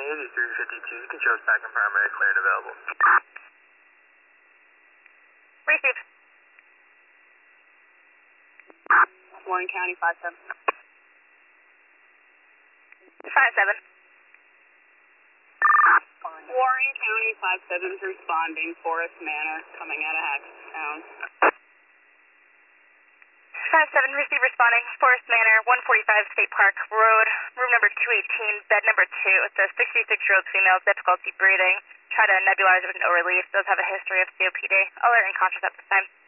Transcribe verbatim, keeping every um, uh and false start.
eighty-three fifty-two, control second primary clear and available. Receive. Warren County, five seven. five seven. Warren County, five seven is responding, Forest Manor, coming out of Hackstown. five seven, receive responding, Forest Manor, one forty-five State Park Road, room number two eighteen, bed number two. It's a sixty-six-year-old female, difficulty breathing. Try to nebulize with no relief. Does have a history of C O P D. Alert and conscious at this time.